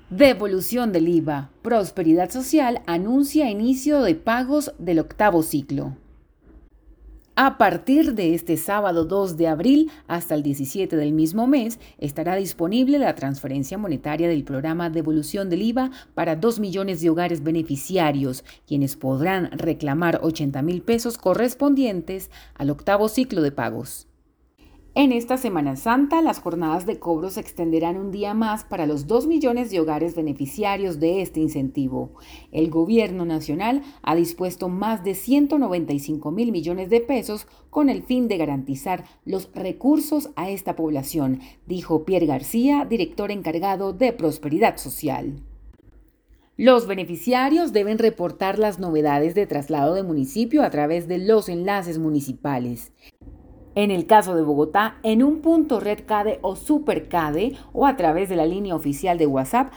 Devolución del IVA. Prosperidad Social anuncia inicio de pagos del octavo ciclo. A partir de este sábado 2 de abril hasta el 17 del mismo mes, estará disponible la transferencia monetaria del programa Devolución del IVA para 2 millones de hogares beneficiarios, quienes podrán reclamar 80.000 pesos correspondientes al octavo ciclo de pagos. En esta Semana Santa, las jornadas de cobro se extenderán un día más para los 2 millones de hogares beneficiarios de este incentivo. El Gobierno Nacional ha dispuesto más de 195.000 millones de pesos con el fin de garantizar los recursos a esta población, dijo Pierre García, director encargado de Prosperidad Social. Los beneficiarios deben reportar las novedades de traslado de municipio a través de los enlaces municipales. En el caso de Bogotá, en un punto Red CADE o Super CADE o a través de la línea oficial de WhatsApp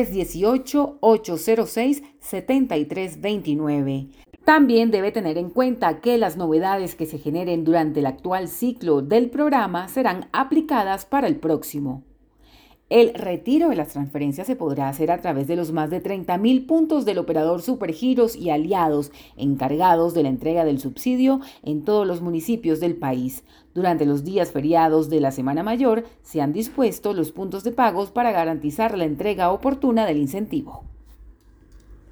318-806-7329. También debe tener en cuenta que las novedades que se generen durante el actual ciclo del programa serán aplicadas para el próximo. El retiro de las transferencias se podrá hacer a través de los más de 30.000 puntos del operador Supergiros y aliados encargados de la entrega del subsidio en todos los municipios del país. Durante los días feriados de la Semana Mayor se han dispuesto los puntos de pagos para garantizar la entrega oportuna del incentivo.